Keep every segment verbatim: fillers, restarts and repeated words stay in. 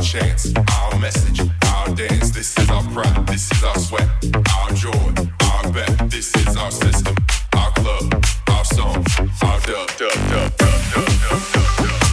chance, our message, our dance. This is our pride, this is our sweat, our joy, our bet. This is our system, our club, our song, our dub, dub, dub, dub, dub, dub, dub.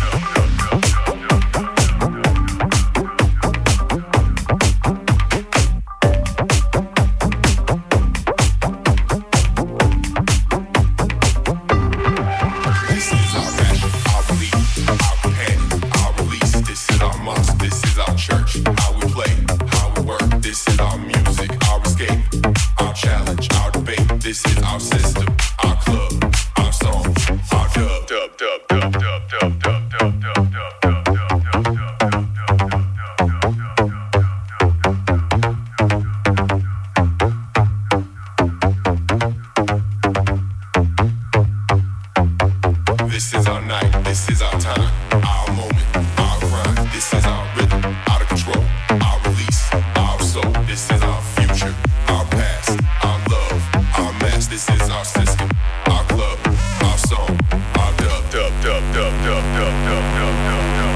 This is our system, our club, our song, our dub, dub, dub, dub, dub, dub, dub, dub, dub, dub, dub, This is our night, this is our time, our moment, our grind. This is our rhythm, out of control, our release, our soul. This is our future, our past, our love. This is our system, our club, our song, our dub, dub, dub, dub, dub, dub, dub, dub, dub, dub,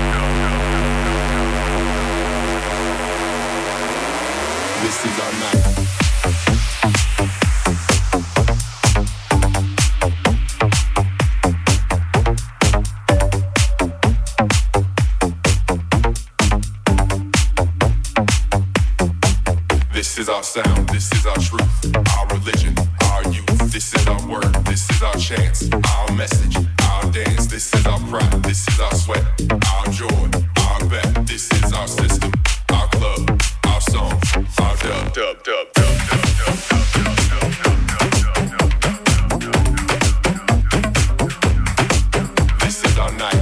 dub. This is our night. This is our sound, this is our truth, our religion, our youth. This is our word, this is our chance, our message, our dance. This is our pride, this is our sweat, our joy, our bet. This is our system, our club, our song, our dub, dub, dub, dub, dub, dub, dub, dub, dub, dub. This is our night.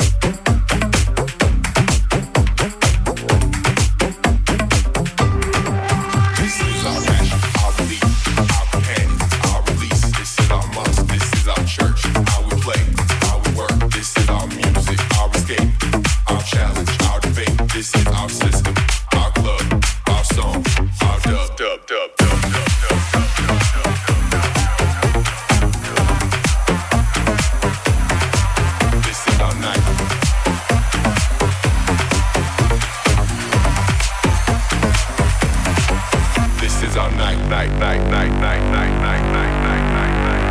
This is our system, our club, our song, our dub, dub, dub, dub, dub, dub, This is our night. This is our night, night, night, night, night, night, night, night, night, night, night.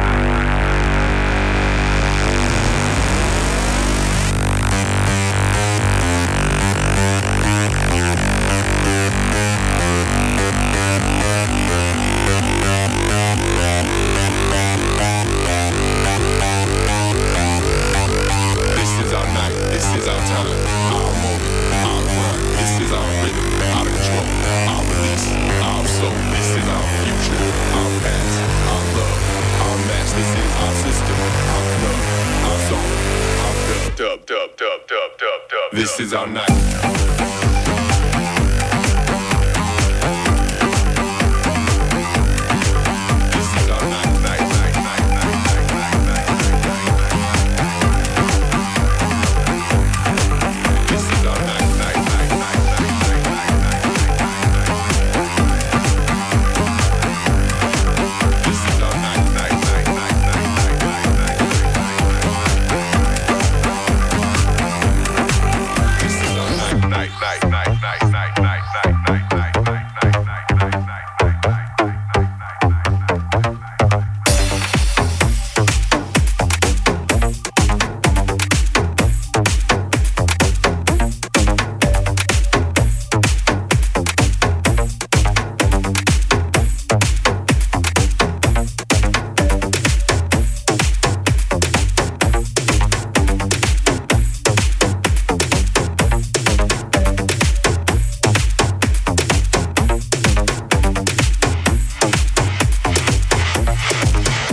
This is our night, this is our time, our moment, our grind. This is our rhythm, out of control, our release, our soul. This is our future, our past, our love, our match. This is our system, our club, our song, our dub, dub, dub, dub, dub, dub, dub. This is our night.